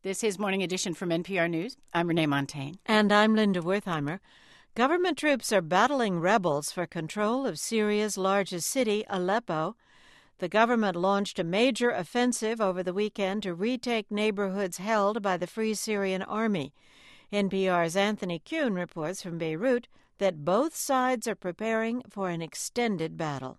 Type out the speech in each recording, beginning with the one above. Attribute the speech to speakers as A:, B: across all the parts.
A: This is Morning Edition from NPR News. I'm Renee Montagne.
B: And I'm Linda Wertheimer. Government troops are battling rebels for control of Syria's largest city, Aleppo. The government launched a major offensive over the weekend to retake neighborhoods held by the Free Syrian Army. NPR's Anthony Kuhn reports from Beirut that both sides are preparing for an extended battle.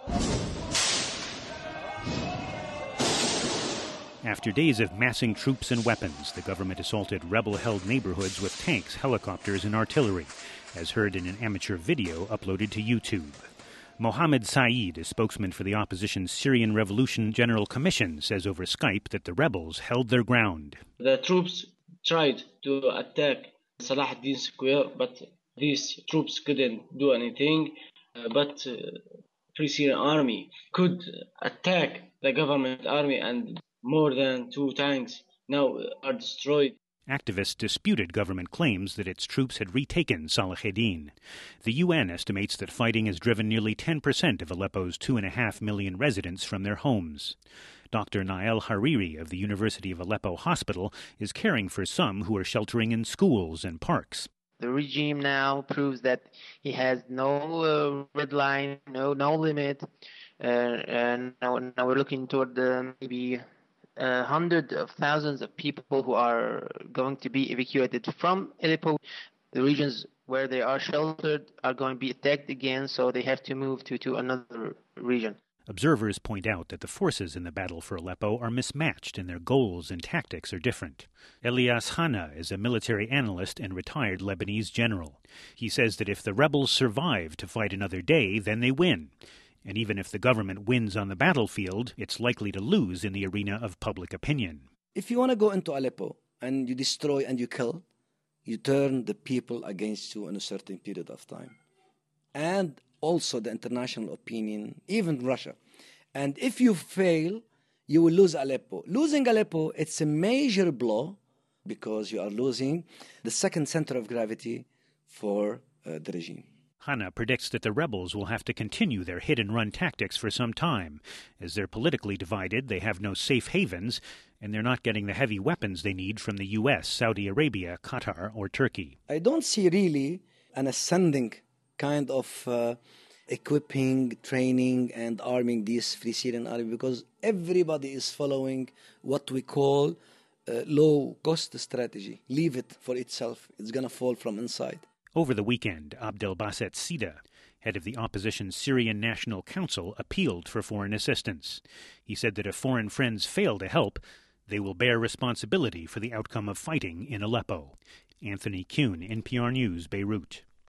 C: After days of massing troops and weapons, the government assaulted rebel-held neighborhoods with tanks, helicopters, and artillery, as heard in an amateur video uploaded to YouTube. Mohammed Saeed, a spokesman for the opposition's Syrian Revolution General Commission, says over Skype that the rebels held their ground.
D: The troops tried to attack Salah ad-Din Square, but these troops couldn't do anything. But Free Syrian Army could attack the government army, and more than 2 tanks now are destroyed.
C: Activists disputed government claims that its troops had retaken Salah ad-Din. The UN estimates that fighting has driven nearly 10% of Aleppo's 2.5 million residents from their homes. Dr. Nael Hariri of the University of Aleppo Hospital is caring for some who are sheltering in schools and parks.
E: The regime now proves that he has no red line, no limit, and now we're looking toward maybe hundreds of thousands of people who are going to be evacuated from Aleppo. The regions where they are sheltered are going to be attacked again, so they have to move to another region.
C: Observers point out that the forces in the battle for Aleppo are mismatched and their goals and tactics are different. Elias Hanna is a military analyst and retired Lebanese general. He says that if the rebels survive to fight another day, then they win. And even if the government wins on the battlefield, it's likely to lose in the arena of public opinion.
F: If you want to go into Aleppo and you destroy and you kill, you turn the people against you in a certain period of time. And also the international opinion, even Russia. And if you fail, you will lose Aleppo. Losing Aleppo, it's a major blow because you are losing the second center of gravity for the regime.
C: Hanna predicts that the rebels will have to continue their hit-and-run tactics for some time. As they're politically divided, they have no safe havens, and they're not getting the heavy weapons they need from the U.S., Saudi Arabia, Qatar, or Turkey.
F: I don't see really an ascending kind of equipping, training, and arming these Free Syrian Army because everybody is following what we call low-cost strategy. Leave it for itself. It's going to fall from inside.
C: Over the weekend, Abdelbaset Sida, head of the opposition Syrian National Council, appealed for foreign assistance. He said that if foreign friends fail to help, they will bear responsibility for the outcome of fighting in Aleppo. Anthony Kuhn, NPR News, Beirut.